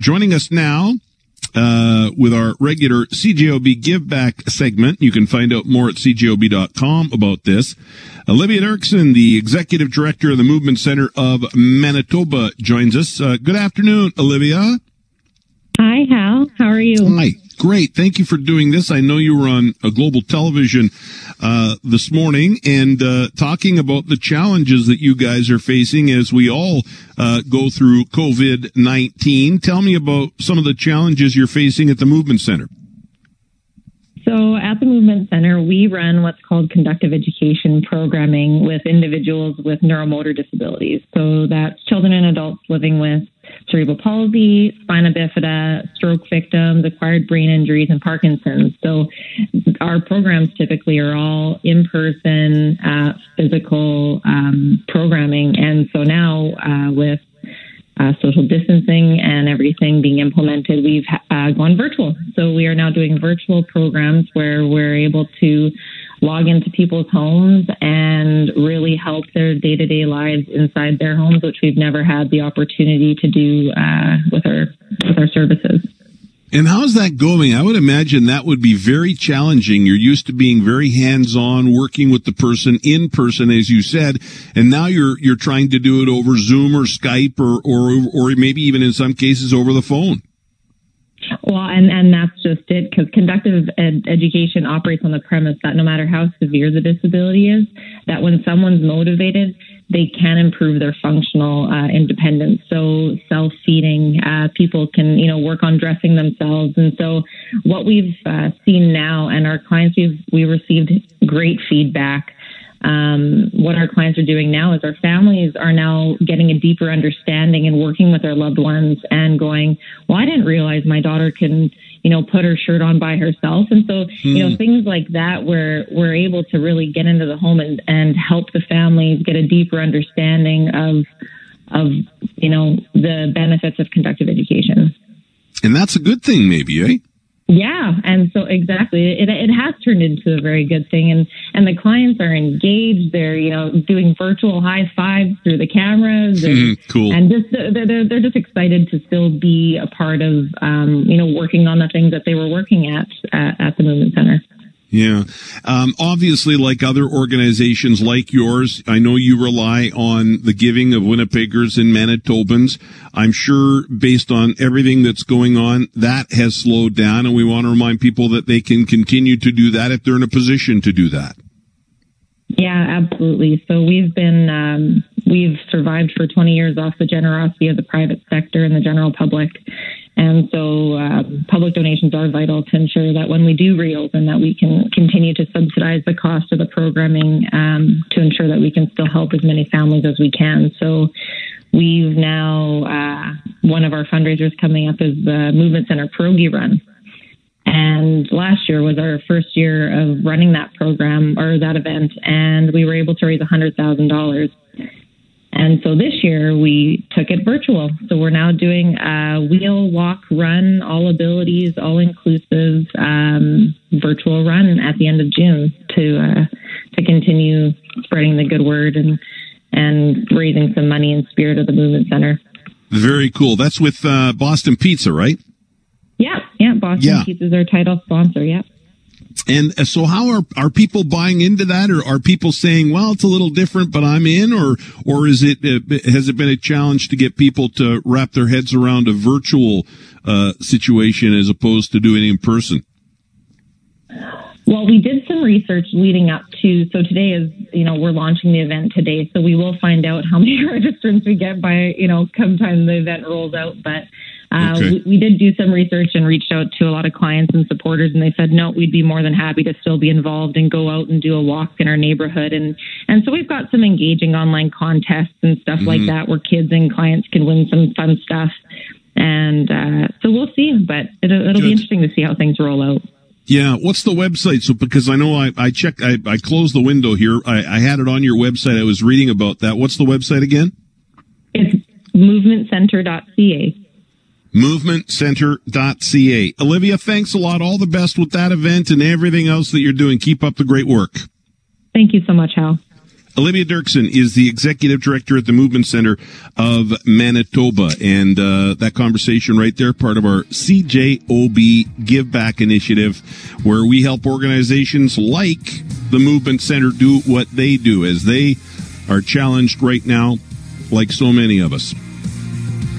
Joining us now with our regular CJOB Give Back segment. You can find out more at cjob.com about this. Olivia Dirksen, the Executive Director of the Movement Center of Manitoba, joins us. Good afternoon, Olivia. Hi, Hal. How are you? Hi. Great. Thank you for doing this. I know you were on a global television this morning and talking about the challenges that you guys are facing as we all go through COVID-19. Tell me about some of the challenges you're facing at the Movement Center. So at the Movement Center, we run what's called conductive education programming with individuals with neuromotor disabilities. So that's children and adults living with cerebral palsy, spina bifida, stroke victims, acquired brain injuries, and Parkinson's. So our programs typically are all in-person, physical programming. And so now with social distancing and everything being implemented, we've gone virtual. So we are now doing virtual programs where we're able to log into people's homes and really help their day-to-day lives inside their homes, which we've never had the opportunity to do with our services. And how's that going? I would imagine that would be very challenging. You're used to being very hands-on, working with the person in person, as you said, and now you're trying to do it over Zoom or Skype or maybe even in some cases over the phone. Well, and that's just it, because conductive education operates on the premise that no matter how severe the disability is, that when someone's motivated, they can improve their functional independence. So self-feeding, people can, work on dressing themselves. And so what we've seen now, and our clients, we received great feedback. What our clients are doing now is our families are now getting a deeper understanding and working with their loved ones and going, well, I didn't realize my daughter can, put her shirt on by herself. And so, things like that, where we're able to really get into the home and help the families get a deeper understanding of the benefits of conductive education. And that's a good thing, maybe, eh? Yeah. And so exactly, it has turned into a very good thing. And the clients are engaged. They're, doing virtual high fives through the cameras. And, cool. And just, they're just excited to still be a part of, working on the things that they were working at the Movement Center. Yeah. Obviously, like other organizations like yours, I know you rely on the giving of Winnipeggers and Manitobans. I'm sure based on everything that's going on, that has slowed down, and we want to remind people that they can continue to do that if they're in a position to do that. Yeah, absolutely. So we've survived for 20 years off the generosity of the private sector and the general public. And so public donations are vital to ensure that when we do reopen, that we can continue to subsidize the cost of the programming to ensure that we can still help as many families as we can. So we've now, one of our fundraisers coming up is the Movement Center Pierogi Run. And last year was our first year of running that program or that event, and we were able to raise $100,000. And so this year we took it virtual. So we're now doing a wheel, walk, run, all abilities, all inclusive virtual run at the end of June to continue spreading the good word and raising some money in spirit of the Movement Center. Very cool. That's with Boston Pizza, right? Yeah. Boston Pizza is our title sponsor. Yeah. And so how are people buying into that, or are people saying, well, it's a little different, but I'm in, or has it been a challenge to get people to wrap their heads around a virtual situation as opposed to doing it in person? Well, we did some research leading up to, so today is, we're launching the event today, so we will find out how many registrants we get by, come time the event rolls out, but okay. we did do some research and reached out to a lot of clients and supporters, and they said, no, we'd be more than happy to still be involved and go out and do a walk in our neighborhood. And so we've got some engaging online contests and stuff like that where kids and clients can win some fun stuff. And so we'll see, but it'll be interesting to see how things roll out. Yeah. What's the website? So, because I know I checked, I closed the window here. I had it on your website. I was reading about that. What's the website again? It's movementcenter.ca. Movementcenter.ca. Olivia, thanks a lot. All the best with that event and everything else that you're doing. Keep up the great work. Thank you so much, Hal. Olivia Dirksen is the executive director at the Movement Center of Manitoba. And that conversation right there, part of our CJOB Give Back initiative, where we help organizations like the Movement Center do what they do, as they are challenged right now, like so many of us.